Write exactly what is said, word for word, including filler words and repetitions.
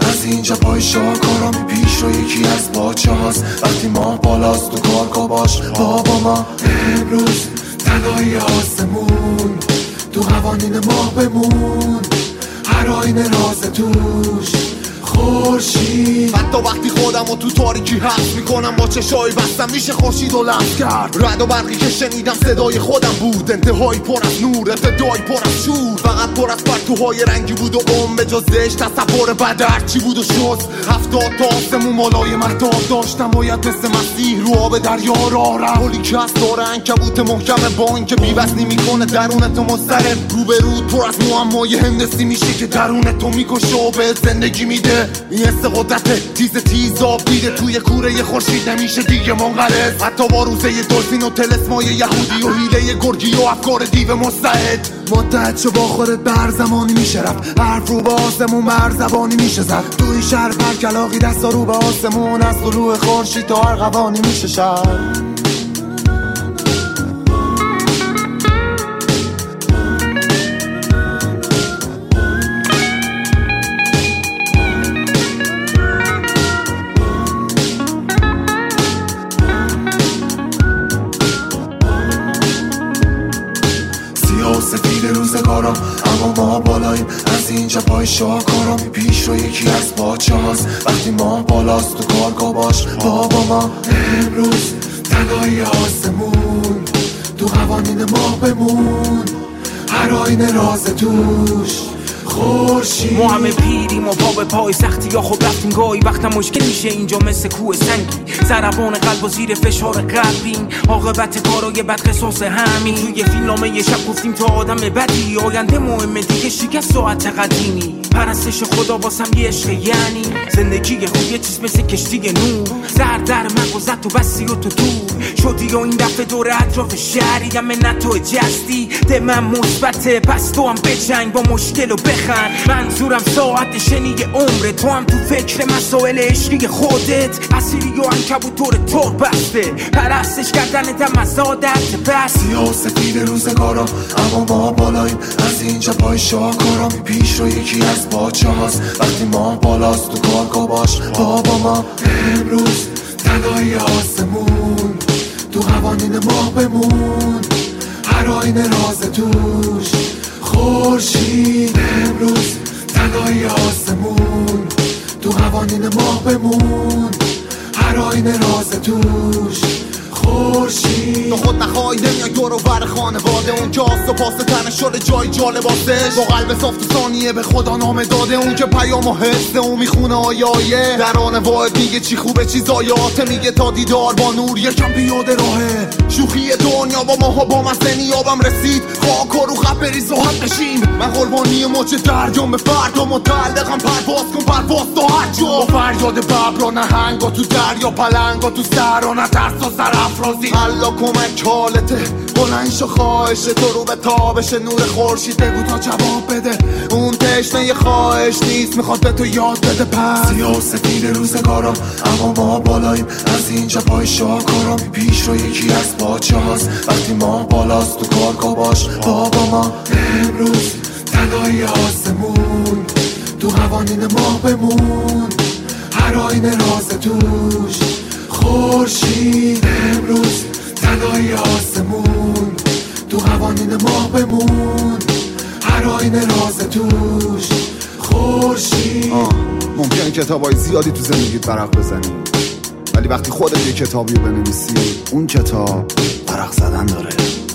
از اینجا پای شاهکارا پیش رو یکی از باچه هاست. وقتی ماه بالاست تو کارگاه باش بابا ما امروز تنهایی آسمون تو قوانین ماه بمون، هر آینه راز توش خورشید. حتی وقتی خودم رو تو تاریکی حس میکنم با چشای بستم میشه خورشید و لمس کرد. رد و برقی که شنیدم صدای خودم بود، انتهایی پر از نور، ابتدایی پر از شور. فقط پر از پرتوهای رنگی بود و عمر به جز زشت تصور بد هرچی بود و شد. هفتاد تا آسمون مالای مهتاب داشتم، باید مثل مسیح رو آب دریا راه رفت. پلی که از داره عنکبوت محکم بان که بی‌وزنی میکنه درونتو مضطرب. روبرود پر از معمای هندسی میشه که درونتو میکشه و به زندگی میده. این حس قدرت تیز تیز آب دیده توی کوره خورشید نمیشه دیگه منقرض. حتی با روزه دلفین و تلسمای یهودی و حیله گرگی و افکار دیو مستعد. متحد شو با خودت به هر زمانی میشه رفت، حرف رو به آسمون به هر زبانی میشه زد. تو این شهر پر کلاقی دستا رو به آسمون، از طلوع خورشید تا هر قوانی میشه شهر. سفید روزگارا اما ما بالاییم، از اینجا پای شاهکارا پیش رو یکی از باچه هاست. وقتی ما بالاست تو کارگاه باش بابا ما امروز تنهایی آسمون تو قوانین ما بمون، هر آینه راز توش خورشید. ما همه پیریم و پا به پای سختی یا خود رفتیم گاهی وقتا مشکل میشه اینجا مثل کوه سنگی. ضربان قلب و زیر فشار قلبین، عاقبت کارای بد قصاص همین. توی فیلمنامه یه شب گفتیم تا آدم بدی آینده مهمه دیگه شکست ساعت قدیمی. پرستش خدا واسم یه عشق یعنی زندگی خوب یه چیز مثل کشتی نور. زر در مغزت و بسی و تو تو شدی و این دفعه دور اطراف شهری هم نه تو جستی. ده من مثبته پس تو هم بجنگ با مشکل و بخند. منظورم ساعت شنی عمره، تو هم تو فکر مسائل عشقی خودت اسیری و عنکبوتور تو بسته. پرستش کردن دم از عادت بس. سیاه و سفید روزگارا اما ما بالاییم، از اینجا پای شاهکارا پیش رو یکی از باچه هاست. وقتی ما بالاست تو کارگاه باش بابا ما امروز تنهایی آسمون تو قوانین ما بمون، هر آینه راز توش خورشید. امروز تنهایی آسمون تو قوانین ما بمون، هر آینه راز توش خورشید. تو خود نخوای نمیای دور و بر خانواده، اون که آس و پاس تنه شده جای جالباتش. با قلب صاف تو ثانیه به خدا نامه داده، اون که پیام و حسه اون میخونه آیایه. در آن واحد میگه چی خوبه چی زایاته، میگه تا دیدار با نور یکم بیاده راهه. شوخی دنیا با ماها با مزه نیابم رسید، خاک و رو خط بریز و حد نشیم. من قربانی موج درجام به فردا متعلقم، پرواز کن پرواز تا هر جا. با فریاد ببر و نهنگا تو دریا، پلنگا تو سر و نترس و سرافرازی. الله کمک حالته بلند شو، خواهش تو رو به تابش نور خورشید بگو تا جواب بده. اون تشنه خواهش نیست میخواد به تو یاد بده. پس سیاه و سفید روزگارا اما ما بالاییم، از اینجا پای شاهکارا پیش رو یکی از باچه هاست. وقتی ما بالاست تو کارگاه باش بابا ما امروز تنهایی آسمون تو قوانین ما بمون، هر آینه راز توش خورشید. امروز تنهایی آسمون تو قوانین ما بمون، هر آینه راز توش خورشید. ممکنه کتابای زیادی تو زندگیت ورق بزنی، ولی وقتی خودت یه کتابی رو بنویسی اون کتاب ورق زدن داره.